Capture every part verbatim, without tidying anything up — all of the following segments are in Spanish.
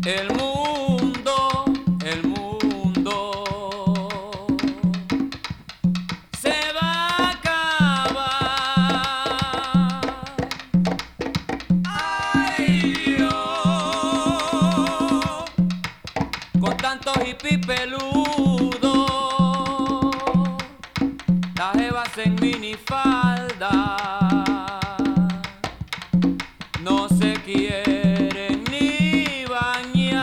El mundo, el mundo se va a acabar. Ay, Dios, con tantos hippie peludos, las jevas en minifalda no se quieren ni bañar.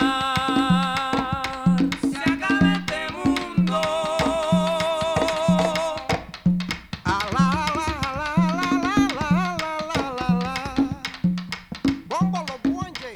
Se acaba este mundo. Ah, la, la, la, la, la, la, la, la, la, la. Bombo los buenches.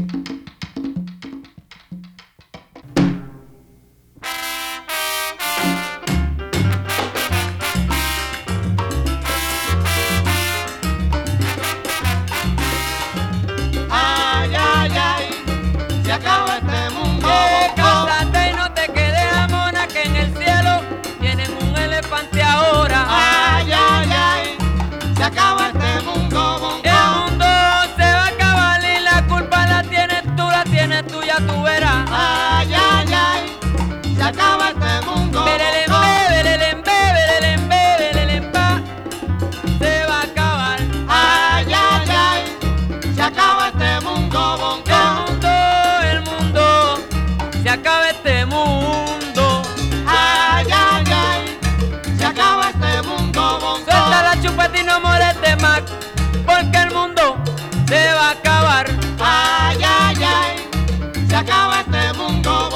Ay, ay, ay, se acaba este mundo. Eh, cásate y no te quedes jamona, que en el cielo tienen un elefante ahora. Ay, ay, ay, se acaba este mundo. El mundo se va a acabar y la culpa la tienes tú, la tienes tú, ya tú verás. Ay, ay, ay, se acaba este mundo. Berelembe, berelembe, berelembe, berelemba, se va a acabar. Ay, ay, ay, se acaba este mundo. El mundo, el mundo, se acaba este mundo. Ay, ay, ay, se acaba este mundo. Suelta la chupeta y no molestes más, porque el mundo se va a acabar. Ay, ay, ay, se acaba este mundo.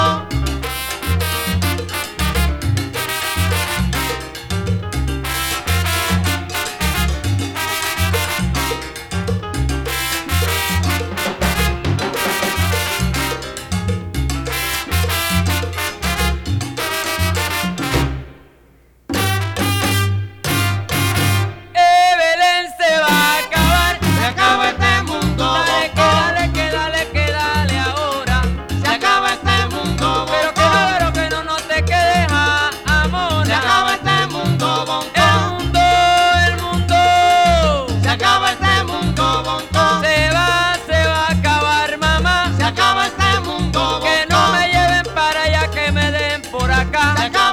Eh, Belén se va a acabar. Se acaba este mundo. Dale, que dale, que dale, que dale ahora. Se acaba este mundo. Pero que bárbaro que no, no te quedes a Se amona. acaba este mundo. El mundo, el mundo, Se acaba este mundo. se va, se va a acabar, mamá. Se acaba este mundo. Que no me lleven para allá, que me den por acá. Se acaba